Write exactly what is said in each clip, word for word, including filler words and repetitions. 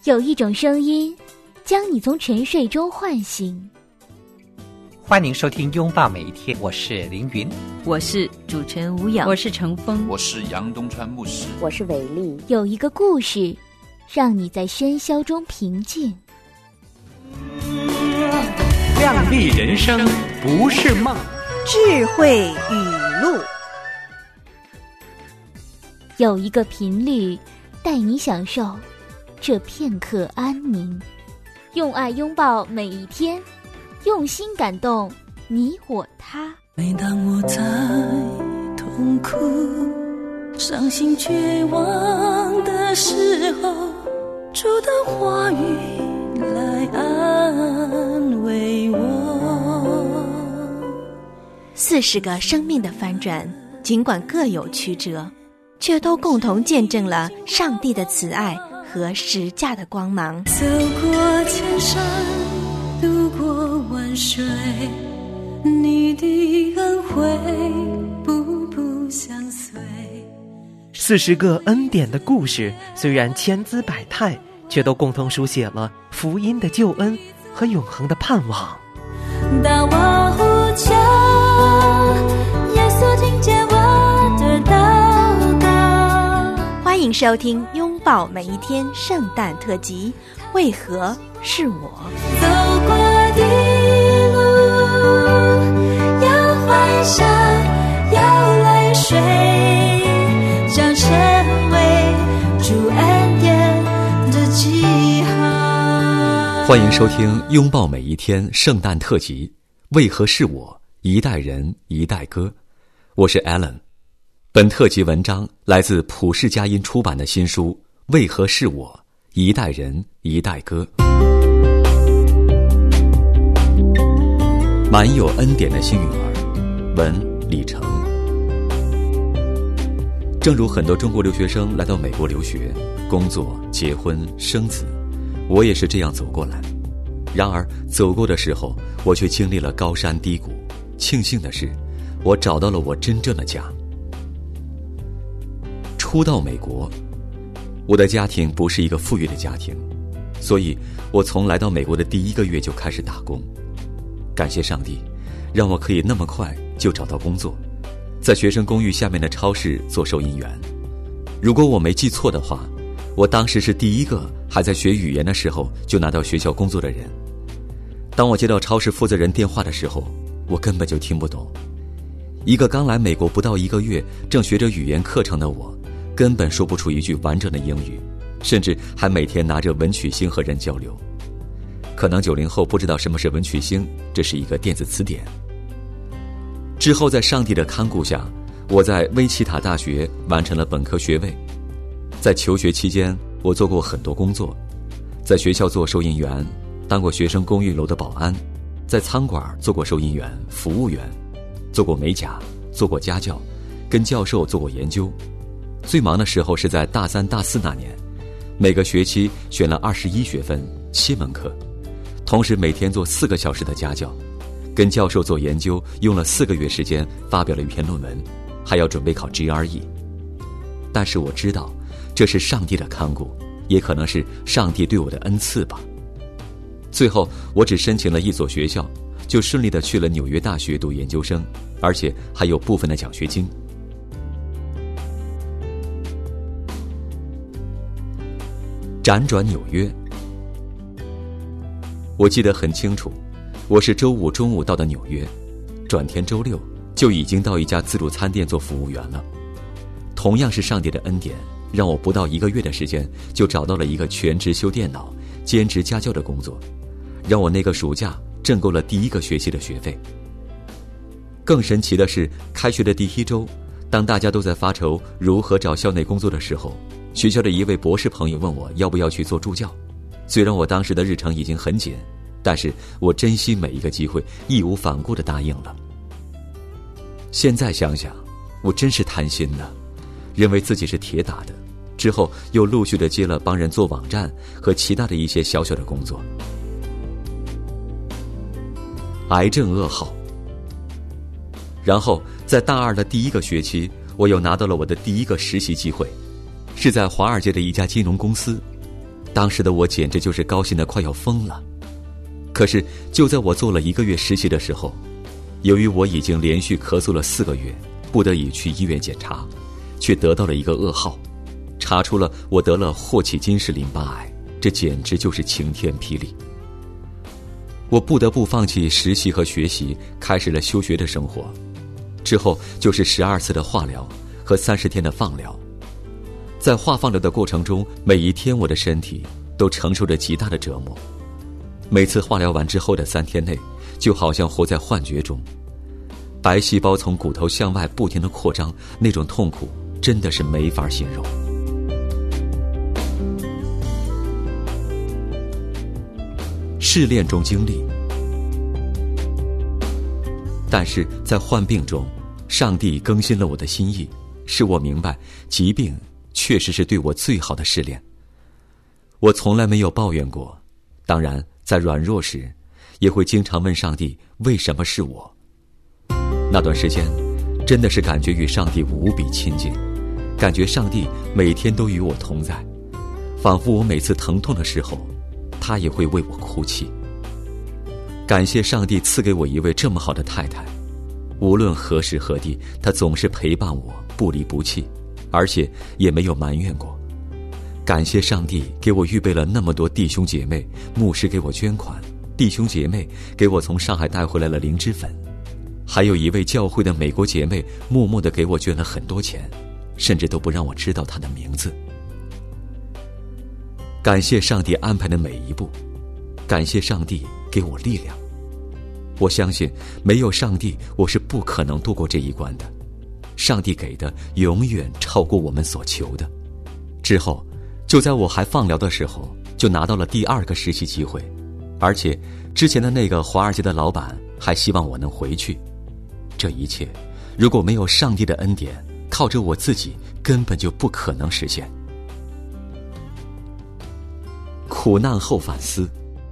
有一种声音将你从沉睡中唤醒。 欢迎收听拥抱每一天，我是凌云， 我是主持人吴瑶， 我是程峰， 我是杨东川牧师， 我是伟丽。 有一个故事让你在喧嚣中平静。 亮丽人生不是梦， 智慧语录。 有一个频率带你享受这片刻安宁，用爱拥抱每一天，用心感动你我他。 每当我在痛苦、伤心、绝望的时候，主的话语来安慰我。 四十个生命的翻转，尽管各有曲折，却都共同见证了上帝的慈爱和十架的光芒。 走过千山，渡过万水，你的恩惠步步相随。 四十个恩典的故事，虽然千姿百态，却都共同书写了福音的救恩和永恒的盼望。 当我呼求，耶稣听见我的祷告。 欢迎收听拥抱每一天圣诞特辑，为何是我？ 走过的路有欢笑，有泪水，将成为主恩典的记号。 欢迎收听拥抱每一天圣诞特辑，为何是我？一代人一代歌。我是 Alan。 本特辑文章来自普世佳音出版的新书《为何是我？一代人一代歌》。满有恩典的幸运儿，文李成。正如很多中国留学生来到美国留学、工作、结婚、生子，我也是这样走过来。然而走过的时候，我却经历了高山低谷。庆幸的是，我找到了我真正的家。初到美国，我的家庭不是一个富裕的家庭，所以我从来到美国的第一个月就开始打工。感谢上帝，让我可以那么快就找到工作，在学生公寓下面的超市做收银员。如果我没记错的话，我当时是第一个还在学语言的时候就拿到学校工作的人。当我接到超市负责人电话的时候，我根本就听不懂。一个刚来美国不到一个月，正学着语言课程的我，根本说不出一句完整的英语，甚至还每天拿着文曲星和人交流。可能九零后不知道什么是文曲星，这是一个电子词典。之后在上帝的看顾下，我在威奇塔大学完成了本科学位。在求学期间，我做过很多工作，在学校做收银员，当过学生公寓楼的保安，在餐馆做过收银员、服务员，做过美甲，做过家教，跟教授做过研究。最忙的时候是在大三大四那年，每个学期选了二十一学分，七门课，同时每天做四个小时的家教，跟教授做研究，用了四个月时间发表了一篇论文，还要准备考 G R E。 但是我知道这是上帝的看顾，也可能是上帝对我的恩赐吧。最后我只申请了一所学校，就顺利地去了纽约大学读研究生，而且还有部分的奖学金。辗转纽约，我记得很清楚，我是周五中午到的纽约，转天周六就已经到一家自助餐店做服务员了。同样是上帝的恩典，让我不到一个月的时间就找到了一个全职修电脑、兼职家教的工作，让我那个暑假挣够了第一个学期的学费。更神奇的是，开学的第一周，当大家都在发愁如何找校内工作的时候，学校的一位博士朋友问我要不要去做助教。虽然我当时的日程已经很紧，但是我珍惜每一个机会，义无反顾地答应了。现在想想，我真是贪心的，认为自己是铁打的，之后又陆续地接了帮人做网站和其他的一些小小的工作。癌症噩耗。然后在大二的第一个学期，我又拿到了我的第一个实习机会，是在华尔街的一家金融公司。 当时的我简直就是高兴得快要疯了。可是就在我做了一个月实习的时候，由于我已经连续咳嗽了四个月，不得已去医院检查，却得到了一个噩耗，查出了我得了霍奇金氏淋巴癌，这简直就是晴天霹雳。我不得不放弃实习和学习，开始了休学的生活。之后就是十二次的化疗和三十天的放疗。在化放疗的过程中，每一天我的身体都承受着极大的折磨。每次化疗完之后的三天内，就好像活在幻觉中，白细胞从骨头向外不停地扩张，那种痛苦真的是没法形容。试炼中经历，但是在患病中，上帝更新了我的心意，使我明白疾病确实是对我最好的试炼。我从来没有抱怨过，当然在软弱时也会经常问上帝为什么是我。那段时间真的是感觉与上帝无比亲近，感觉上帝每天都与我同在，仿佛我每次疼痛的时候，他也会为我哭泣。感谢上帝赐给我一位这么好的太太，无论何时何地，她总是陪伴我，不离不弃，而且也没有埋怨过。感谢上帝给我预备了那么多弟兄姐妹，牧师给我捐款，弟兄姐妹给我从上海带回来了灵芝粉，还有一位教会的美国姐妹默默地给我捐了很多钱，甚至都不让我知道她的名字。感谢上帝安排的每一步，感谢上帝给我力量。我相信没有上帝，我是不可能度过这一关的。上帝给的永远超过我们所求的。之后就在我还放疗的时候，就拿到了第二个实习机会，而且之前的那个华尔街的老板还希望我能回去。这一切如果没有上帝的恩典，靠着我自己根本就不可能实现。苦难后反思。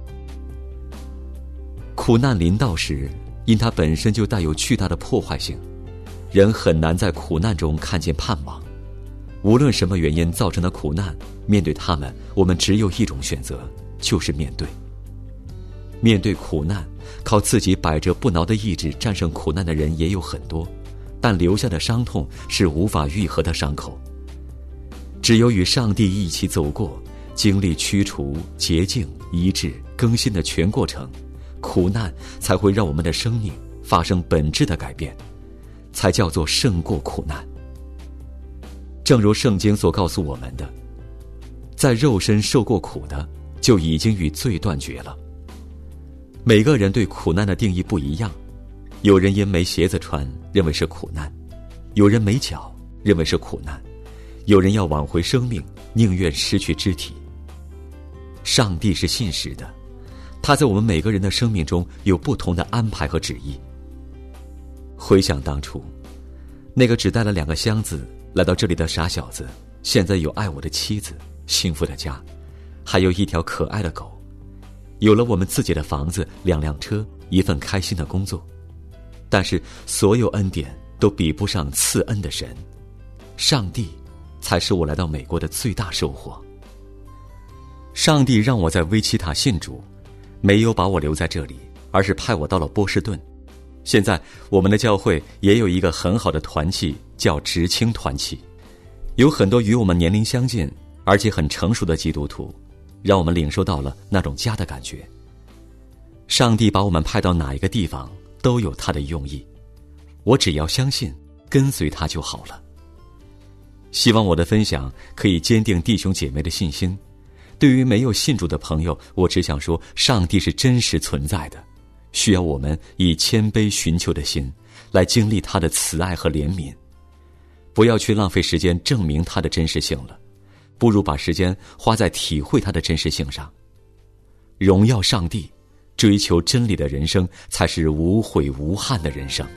苦难临到时，因它本身就带有巨大的破坏性，人很难在苦难中看见盼望。无论什么原因造成的苦难，面对他们，我们只有一种选择，就是面对。面对苦难，靠自己百折不挠的意志战胜苦难的人也有很多，但留下的伤痛是无法愈合的伤口。只有与上帝一起走过，经历驱除、洁净、医治、更新的全过程，苦难才会让我们的生命发生本质的改变，才叫做胜过苦难。正如圣经所告诉我们的，在肉身受过苦的，就已经与罪断绝了。每个人对苦难的定义不一样，有人因没鞋子穿认为是苦难，有人没脚认为是苦难，有人要挽回生命宁愿失去肢体。上帝是信实的，他在我们每个人的生命中有不同的安排和旨意。回想当初那个只带了两个箱子来到这里的傻小子，现在有爱我的妻子，幸福的家，还有一条可爱的狗，有了我们自己的房子，两辆车，一份开心的工作。但是所有恩典都比不上赐恩的神，上帝才是我来到美国的最大收获。上帝让我在威奇塔信主，没有把我留在这里，而是派我到了波士顿。现在我们的教会也有一个很好的团契，叫知青团契，有很多与我们年龄相近而且很成熟的基督徒，让我们领受到了那种家的感觉。上帝把我们派到哪一个地方都有他的用意，我只要相信跟随他就好了。希望我的分享可以坚定弟兄姐妹的信心。对于没有信主的朋友，我只想说，上帝是真实存在的，需要我们以谦卑寻求的心来经历他的慈爱和怜悯。不要去浪费时间证明他的真实性了，不如把时间花在体会他的真实性上。荣耀上帝，追求真理的人生才是无悔无憾的人生。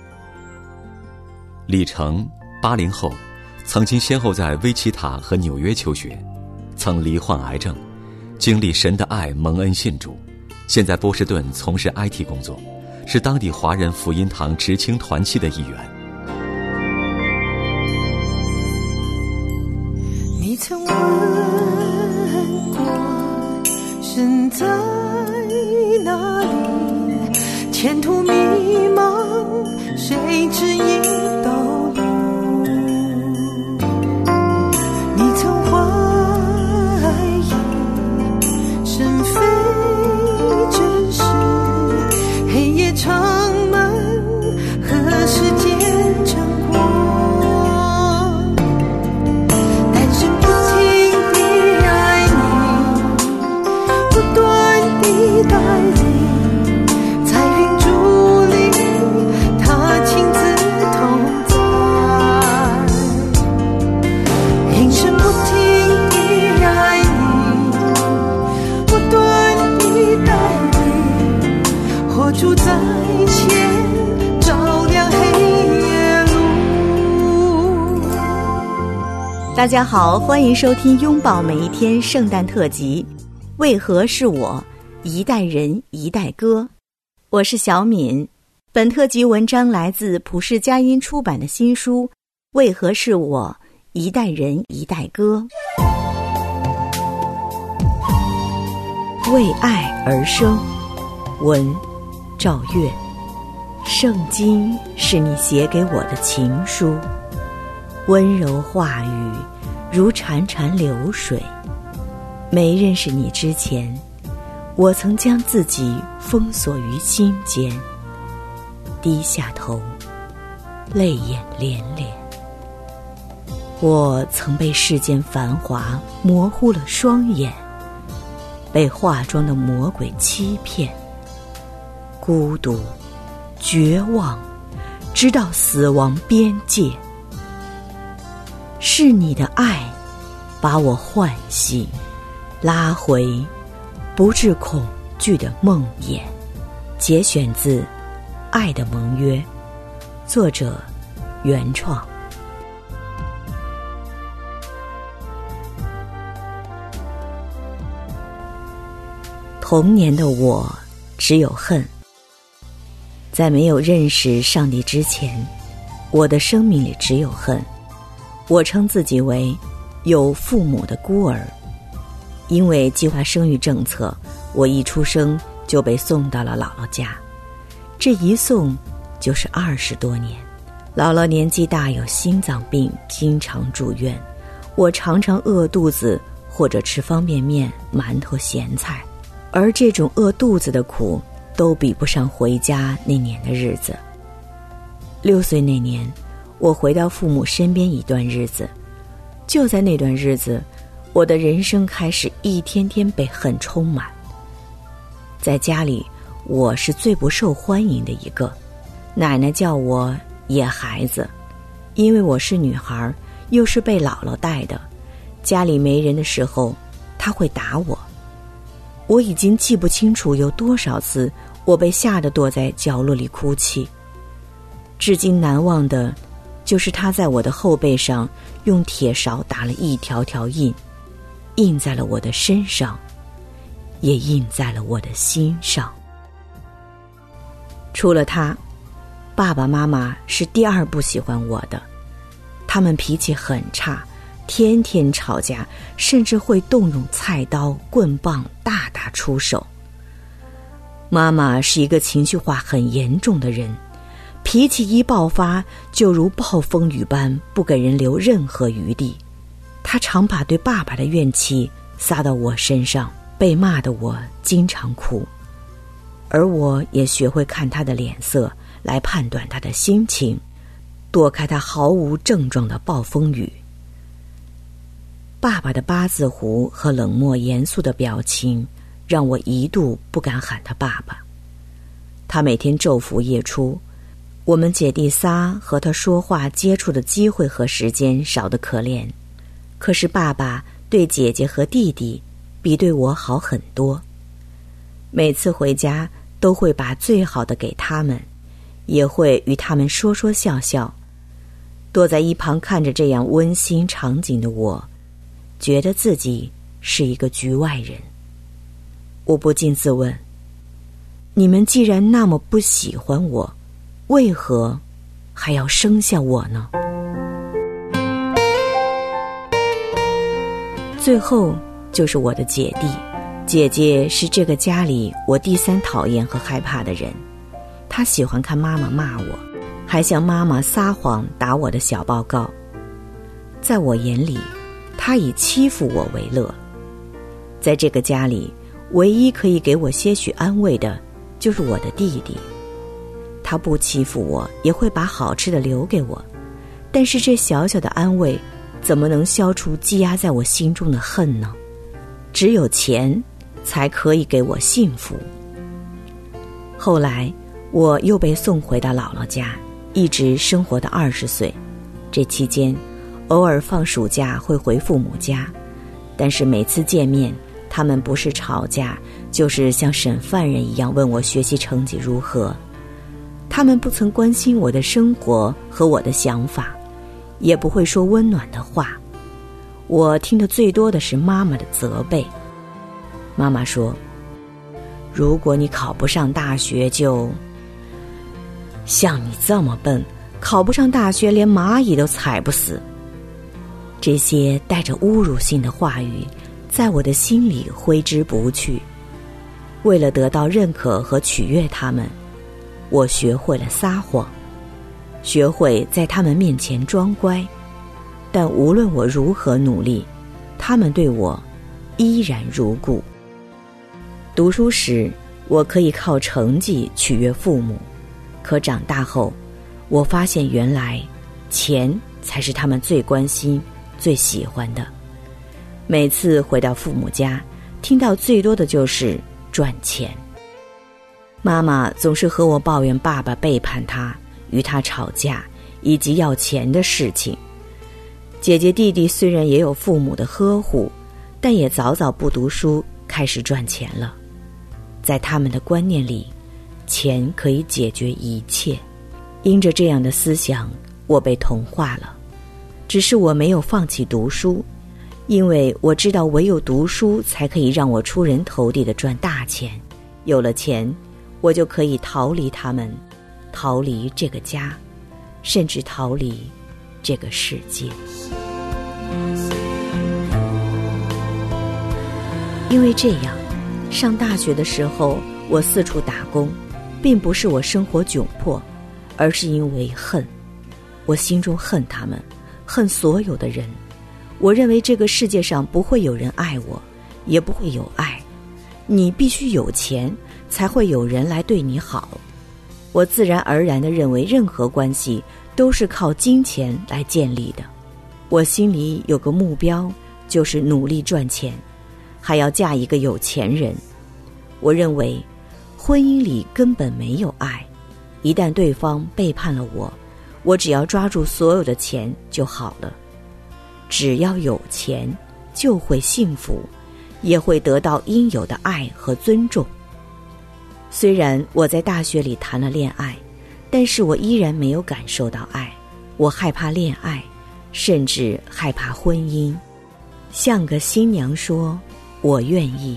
李成，八零后，曾经先后在威奇塔和纽约求学，曾罹患癌症，经历神的爱蒙恩信主，现在波士顿从事 I T 工作，是当地华人福音堂知青团契的一员。 你曾问过身在哪里？前途迷茫，谁指引道路？你曾怀疑是非真实，黑夜长满，何时见真光？单身不停地爱你，不断地待你，彩云伫立，他亲自同在。一生不停地爱你，不断地待你，火烛在前，照亮黑夜路。 大家好，欢迎收听拥抱每一天圣诞特辑。为何是我？一代人一代歌。我是小敏。本特辑文章来自普世佳音出版的新书《为何是我？一代人一代歌》。为爱而生，文赵月。圣经是你写给我的情书，温柔话语如潺潺流水。没认识你之前，我曾将自己封锁于心间，低下头，泪眼连连。我曾被世间繁华模糊了双眼，被化妆的魔鬼欺骗，孤独绝望，直到死亡边界。是你的爱把我唤醒，拉回不致恐惧的梦魇。节选自《爱的盟约》，作者原创。童年的我只有恨。在没有认识上帝之前，我的生命里只有恨。我称自己为有父母的孤儿。因为计划生育政策，我一出生就被送到了姥姥家，这一送就是二十多年。姥姥年纪大，有心脏病，经常住院，我常常饿肚子或者吃方便面、馒头、咸菜，而这种饿肚子的苦都比不上回家那年的日子。六岁那年，我回到父母身边一段日子，就在那段日子，我的人生开始一天天被恨充满。在家里，我是最不受欢迎的一个，奶奶叫我野孩子，因为我是女孩，又是被姥姥带的，家里没人的时候，她会打我。我已经记不清楚有多少次我被吓得躲在角落里哭泣。至今难忘的就是她在我的后背上用铁勺打了一条条印，印在了我的身上，也印在了我的心上。除了他，爸爸妈妈是第二不喜欢我的。他们脾气很差，天天吵架，甚至会动用菜刀、棍棒大打出手。妈妈是一个情绪化很严重的人，脾气一爆发就如暴风雨般，不给人留任何余地。他常把对爸爸的怨气撒到我身上，被骂的我经常哭，而我也学会看他的脸色来判断他的心情，躲开他毫无症状的暴风雨。爸爸的八字胡和冷漠严肃的表情让我一度不敢喊他爸爸。他每天昼伏夜出，我们姐弟仨和他说话接触的机会和时间少得可怜。可是爸爸对姐姐和弟弟比对我好很多，每次回家都会把最好的给他们，也会与他们说说笑笑。躲在一旁看着这样温馨场景的我，觉得自己是一个局外人。我不禁自问，你们既然那么不喜欢我，为何还要生下我呢？最后就是我的姐弟， 姐姐是这个家里我第三讨厌和害怕的人，她喜欢看妈妈骂我，还向妈妈撒谎打我的小报告。在我眼里，她以欺负我为乐。在这个家里，唯一可以给我些许安慰的就是我的弟弟，他不欺负我，也会把好吃的留给我，但是这小小的安慰怎么能消除积压在我心中的恨呢？只有钱才可以给我幸福。后来我又被送回到姥姥家，一直生活到二十岁。这期间偶尔放暑假会回父母家，但是每次见面，他们不是吵架，就是像审犯人一样问我学习成绩如何。他们不曾关心我的生活和我的想法，也不会说温暖的话。我听得最多的是妈妈的责备。妈妈说，如果你考不上大学就……像你这么笨，考不上大学连蚂蚁都踩不死。这些带着侮辱性的话语在我的心里挥之不去。为了得到认可和取悦他们，我学会了撒谎，学会在他们面前装乖。但无论我如何努力，他们对我依然如故。读书时，我可以靠成绩取悦父母，可长大后，我发现原来钱才是他们最关心、最喜欢的。每次回到父母家，听到最多的就是赚钱。妈妈总是和我抱怨爸爸背叛她，与她吵架，以及要钱的事情。姐姐弟弟虽然也有父母的呵护，但也早早不读书，开始赚钱了。在他们的观念里，钱可以解决一切。因着这样的思想，我被同化了。只是我没有放弃读书，因为我知道唯有读书才可以让我出人头地的赚大钱。有了钱，我就可以逃离他们，逃离这个家，甚至逃离这个世界。因为这样，上大学的时候，我四处打工，并不是我生活窘迫，而是因为恨。我心中恨他们，恨所有的人。我认为这个世界上不会有人爱我，也不会有爱。你必须有钱，才会有人来对你好。我自然而然地认为任何关系都是靠金钱来建立的。我心里有个目标，就是努力赚钱，还要嫁一个有钱人。我认为婚姻里根本没有爱，一旦对方背叛了我，我只要抓住所有的钱就好了。只要有钱，就会幸福，也会得到应有的爱和尊重。虽然我在大学里谈了恋爱，但是我依然没有感受到爱。我害怕恋爱，甚至害怕婚姻。像个新娘说，我愿意。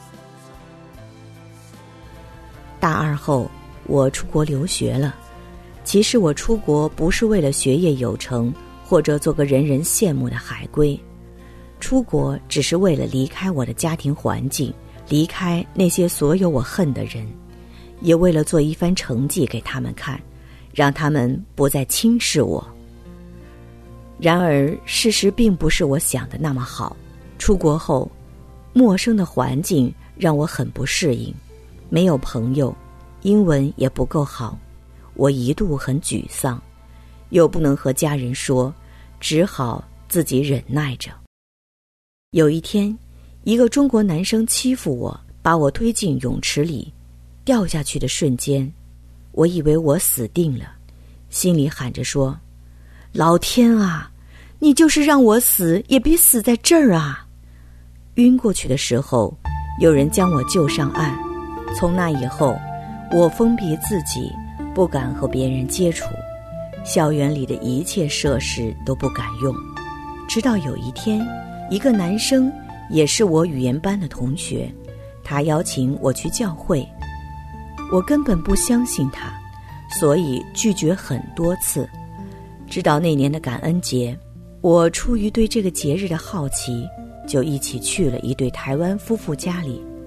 大二后，我出国留学了。其实我出国不是为了学业有成，或者做个人人羡慕的海归。出国只是为了离开我的家庭环境，离开那些所有我恨的人，也为了做一番成绩给他们看，让他们不再轻视我。然而事实并不是我想的那么好。出国后，陌生的环境让我很不适应，没有朋友，英文也不够好，我一度很沮丧，又不能和家人说，只好自己忍耐着。有一天，一个中国男生欺负我，把我推进泳池里，掉下去的瞬间，我以为我死定了，心里喊着说，老天啊，你就是让我死也别死在这儿啊。晕过去的时候，有人将我救上岸。从那以后，我封闭自己，不敢和别人接触，校园里的一切设施都不敢用。直到有一天，一个男生，也是我语言班的同学，他邀请我去教会。我根本不相信他，所以拒绝很多次。直到那年的感恩节，我出于对这个节日的好奇，就一起去了一对台湾夫妇家里。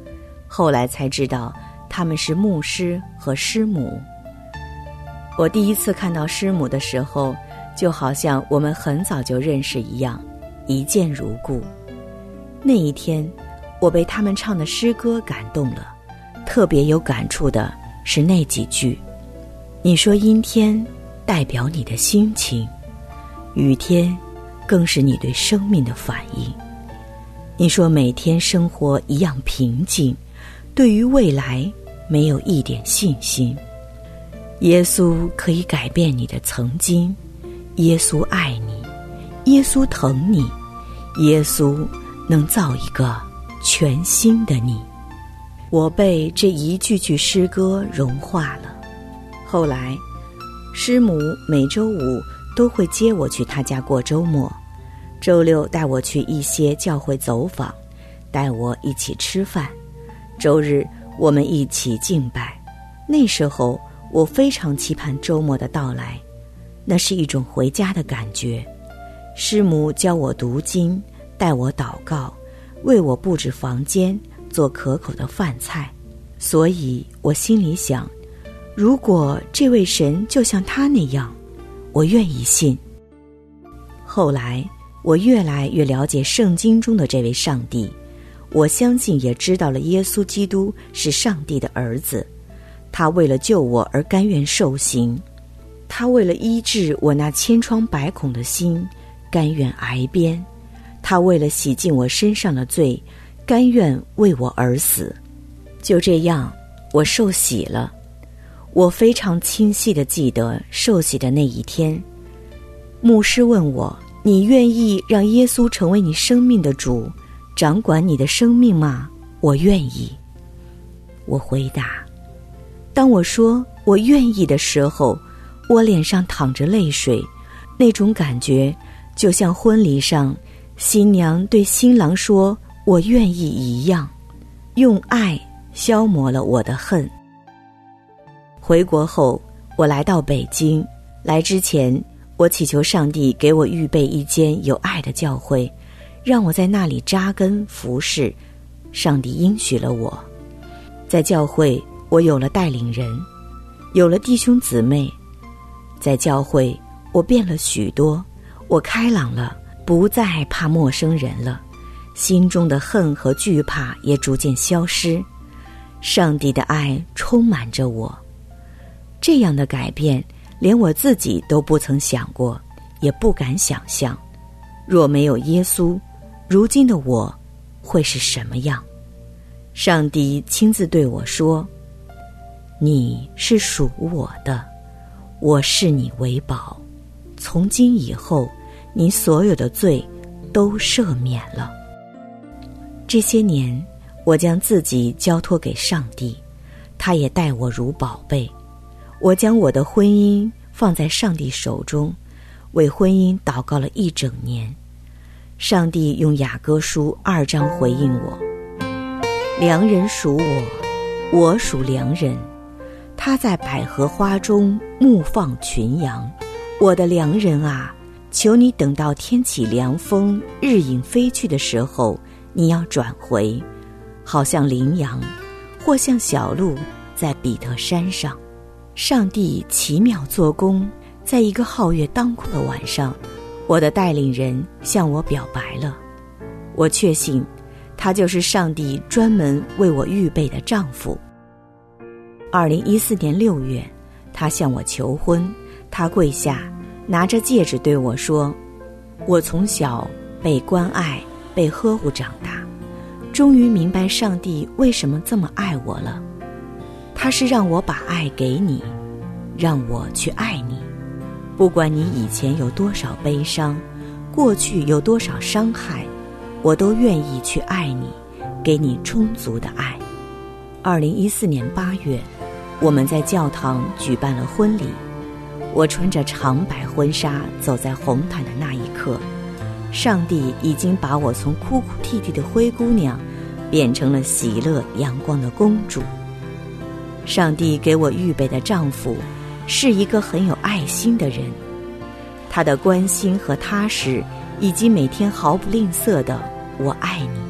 后来才知道他们是牧师和师母。我第一次看到师母的时候，就好像我们很早就认识一样，一见如故。那一天，我被他们唱的诗歌感动了，特别有感触的是那几句：你说阴天代表你的心情，雨天更是你对生命的反应。你说每天生活一样平静，对于未来没有一点信心。耶稣可以改变你的曾经，耶稣爱你，耶稣疼你，耶稣能造一个全新的你。我被这一句句诗歌融化了。后来师母每周五都会接我去她家过周末，周六带我去一些教会走访，带我一起吃饭，周日我们一起敬拜。那时候我非常期盼周末的到来，那是一种回家的感觉。师母教我读经，带我祷告，为我布置房间，做可口的饭菜。所以我心里想，如果这位神就像他那样，我愿意信。后来我越来越了解圣经中的这位上帝，我相信也知道了耶稣基督是上帝的儿子，他为了救我而甘愿受刑，他为了医治我那千疮百孔的心甘愿挨鞭，他为了洗净我身上的罪甘愿为我而死。就这样，我受洗了。我非常清晰地记得受洗的那一天，牧师问我，你愿意让耶稣成为你生命的主，掌管你的生命吗？我愿意。我回答。当我说我愿意的时候，我脸上淌着泪水，那种感觉就像婚礼上新娘对新郎说我愿意一样，用爱消磨了我的恨。回国后，我来到北京，来之前我祈求上帝给我预备一间有爱的教会，让我在那里扎根服侍。上帝应许了我。在教会我有了带领人，有了弟兄姊妹。在教会我变了许多，我开朗了，不再怕陌生人了，心中的恨和惧怕也逐渐消失。上帝的爱充满着我。这样的改变连我自己都不曾想过，也不敢想象。若没有耶稣，如今的我会是什么样？上帝亲自对我说，你是属我的，我视你为宝，从今以后你所有的罪都赦免了。这些年我将自己交托给上帝，他也待我如宝贝。我将我的婚姻放在上帝手中，为婚姻祷告了一整年。上帝用雅歌书二章回应我，良人属我，我属良人，他在百合花中牧放群羊。我的良人啊，求你等到天起凉风，日影飞去的时候，你要转回，好像羚羊，或像小鹿在比特山上。上帝奇妙做工，在一个皓月当空的晚上，我的带领人向我表白了。我确信他就是上帝专门为我预备的丈夫。二零一四年六月，他向我求婚，他跪下拿着戒指对我说，我从小被关爱被呵护长大，终于明白上帝为什么这么爱我了。他是让我把爱给你，让我去爱你，不管你以前有多少悲伤，过去有多少伤害，我都愿意去爱你，给你充足的爱。二零一四年八月，我们在教堂举办了婚礼。我穿着长白婚纱走在红毯的那一刻，上帝已经把我从哭哭啼啼的灰姑娘变成了喜乐阳光的公主。上帝给我预备的丈夫是一个很有爱心的人，他的关心和踏实，以及每天毫不吝啬的我爱你，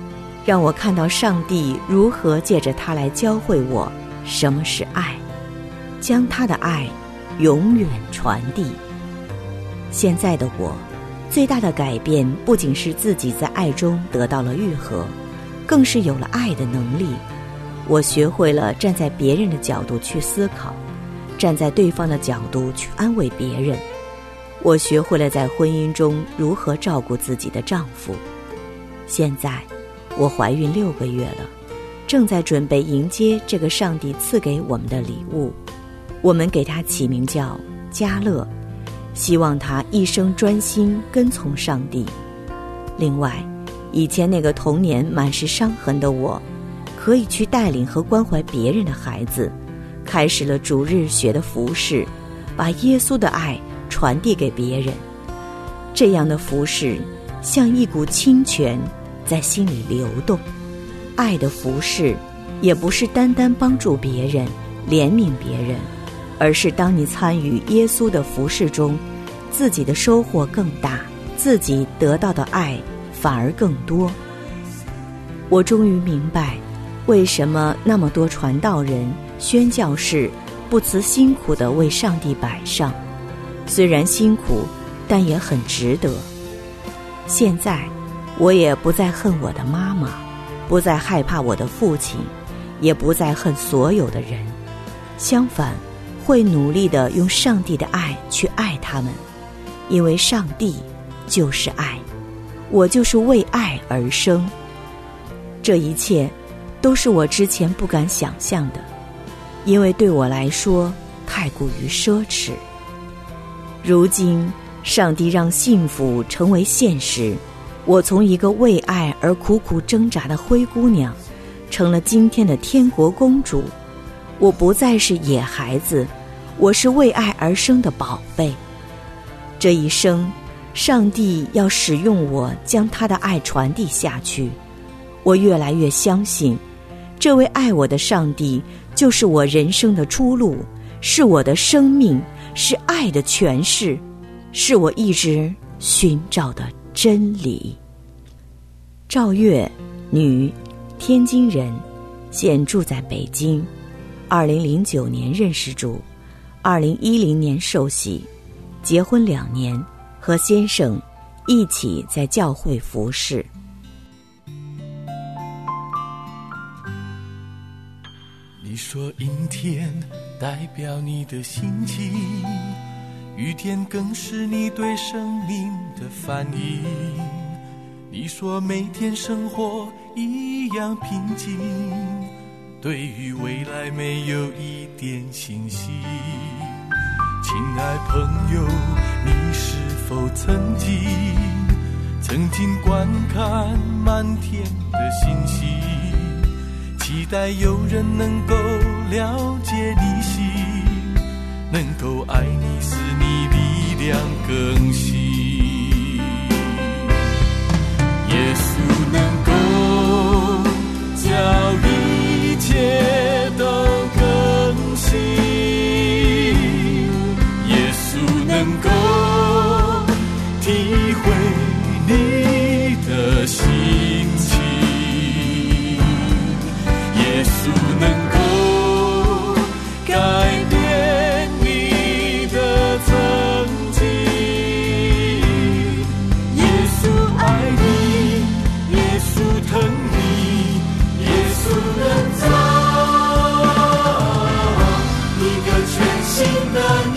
让我看到上帝如何借着它来教会我什么是爱，将他的爱永远传递。现在的我最大的改变不仅是自己在爱中得到了愈合，更是有了爱的能力。我学会了站在别人的角度去思考，站在对方的角度去安慰别人。我学会了在婚姻中如何照顾自己的丈夫。现在我怀孕六个月了，正在准备迎接这个上帝赐给我们的礼物。我们给他起名叫嘉乐，希望他一生专心跟从上帝。另外，以前那个童年满是伤痕的我，可以去带领和关怀别人的孩子，开始了主日学的服事，把耶稣的爱传递给别人。这样的服事像一股清泉在心里流动。爱的服事也不是单单帮助别人怜悯别人，而是当你参与耶稣的服事中，自己的收获更大，自己得到的爱反而更多。我终于明白为什么那么多传道人、宣教士不辞辛苦地为上帝摆上，虽然辛苦，但也很值得。现在我也不再恨我的妈妈，不再害怕我的父亲，也不再恨所有的人，相反，会努力地用上帝的爱去爱他们，因为上帝就是爱，我就是为爱而生。这一切都是我之前不敢想象的，因为对我来说太过于奢侈。如今上帝让幸福成为现实，我从一个为爱而苦苦挣扎的灰姑娘成了今天的天国公主。我不再是野孩子，我是为爱而生的宝贝。这一生，上帝要使用我将他的爱传递下去。我越来越相信，这位爱我的上帝就是我人生的出路，是我的生命，是爱的诠释，是我一直寻找的真理。赵月，女，天津人，现住在北京。二零零九年认识主，二零一零年受洗，结婚两年，和先生一起在教会服侍。 你说阴天代表你的心情，雨天更是你对生命的反应。你说每天生活一样平静，对于未来没有一点信心。亲爱朋友，你是否曾经曾经观看满天的星星，期待有人能够了解你心，能够爱你，使你力量更新。耶稣能够叫一切都更新，耶稣能够体会你的心情，耶稣能够改变你的曾经，耶稣爱你，耶稣疼你，耶稣能造一个全新的你。